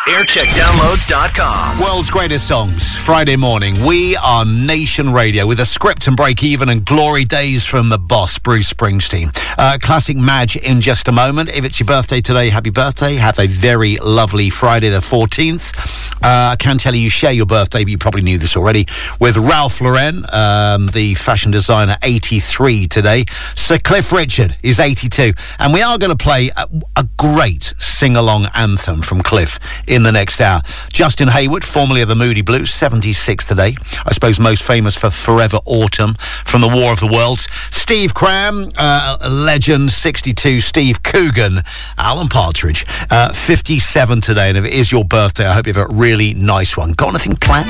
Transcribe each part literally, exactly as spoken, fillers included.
aircheck downloads dot com. World's greatest songs, Friday morning. We are Nation Radio with a script and break even and glory days from the boss, Bruce Springsteen. Uh, classic Madge in just a moment. If it's your birthday today, happy birthday. Have a very lovely Friday the fourteenth. Uh, I can tell you, you share your birthday, but you probably knew this already, with Ralph Lauren, um, the fashion designer, eighty-three today. Sir Cliff Richard is eighty-two. And we are going to play a, a great sing-along anthem from Cliff in the next hour. Justin Hayward, formerly of the Moody Blues, seventy-six today. I suppose most famous for Forever Autumn from the War of the Worlds. Steve Cram, uh, a legend, sixty-two. Steve Coogan, Alan Partridge, uh, fifty-seven today. And if it is your birthday, I hope you have a really nice one. Got anything planned?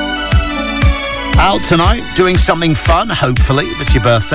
Out tonight, doing something fun, hopefully, if it's your birthday.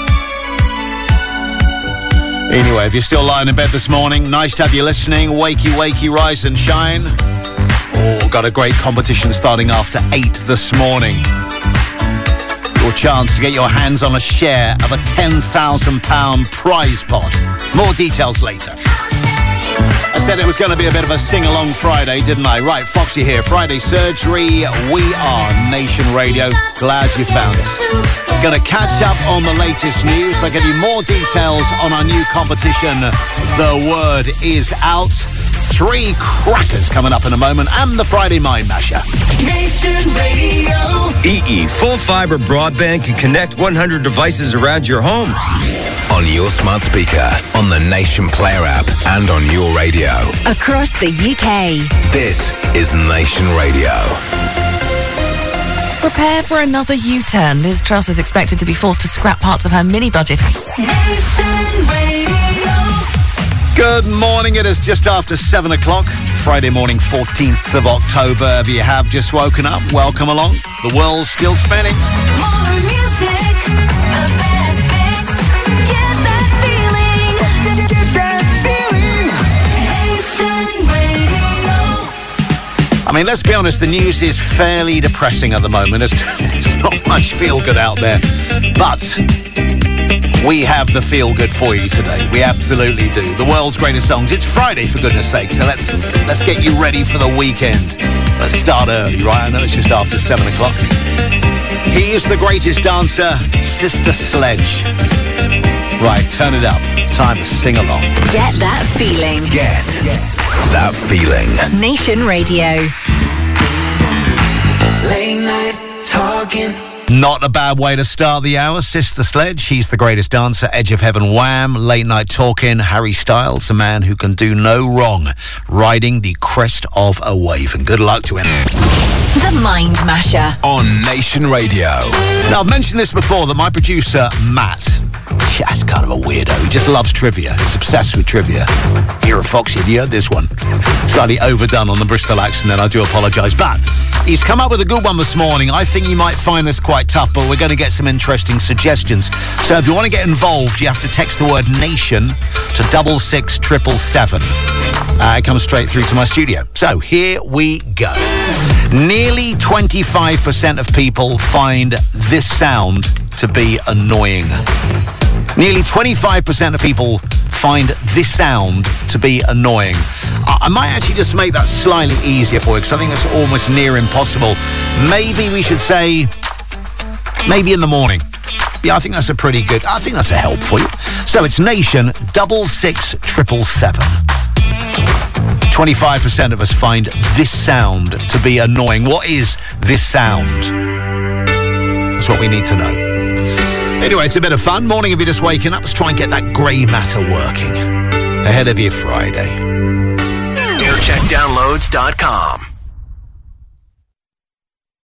Anyway, if you're still lying in bed this morning, nice to have you listening. Wakey, wakey, rise and shine. Oh, got a great competition starting after eight this morning. Your chance to get your hands on a share of a ten thousand pounds prize pot. More details later. I said it was going to be a bit of a sing-along Friday, didn't I? Right, Foxy here. Friday Surgery. We are Nation Radio. Glad you found us. Going to catch up on the latest news. I'll give you more details on our new competition. The Word is out. Three crackers coming up in a moment, and the Friday Mind Masher. Nation Radio. E E Full Fiber Broadband can connect one hundred devices around your home. On your smart speaker, on the Nation Player app, and on your radio. Across the U K. This is Nation Radio. Prepare for another U-turn. Liz Truss is expected to be forced to scrap parts of her mini-budget. Nation Radio. Good morning. It is just after seven o'clock. Friday morning, fourteenth of October. If you have just woken up, welcome along. The world's still spinning. More music, the best mix. Get that feeling. Get that feeling. Nation Radio. I mean, let's be honest, the news is fairly depressing at the moment. There's, there's not much feel-good out there. But we have the feel-good for you today. We absolutely do. The world's greatest songs. It's Friday, for goodness sake, so let's let's get you ready for the weekend. Let's start early, right? I know it's just after seven o'clock. He is the greatest dancer, Sister Sledge. Right, turn it up. Time to sing along. Get that feeling. Get that feeling. Nation Radio. Late night talking. Not a bad way to start the hour. Sister Sledge, he's the greatest dancer. Edge of Heaven, Wham. Late Night Talking, Harry Styles, a man who can do no wrong, riding the crest of a wave. And good luck to him. The Mind Masher. On Nation Radio. Now, I've mentioned this before, that my producer, Matt, yeah, he's kind of a weirdo. He just loves trivia. He's obsessed with trivia. You're a Foxy. Have you heard this one? Slightly overdone on the Bristol accent, and I do apologise. But he's come up with a good one this morning. I think you might find this quite tough, but we're going to get some interesting suggestions. So if you want to get involved, you have to text the word nation to double six triple seven. Uh, it comes straight through to my studio. So here we go. Nearly twenty-five percent of people find this sound to be annoying. Nearly twenty-five percent of people find this sound to be annoying. I, I might actually just make that slightly easier for you, because I think that's almost near impossible. Maybe we should say, maybe in the morning. Yeah, I think that's a pretty good, I think that's a help for you. So it's nation double six triple seven. twenty-five percent of us find this sound to be annoying. What is this sound? That's what we need to know. Anyway, it's a bit of fun. Morning if you're just waking up. Let's try and get that grey matter working ahead of your Friday. aircheck downloads dot com.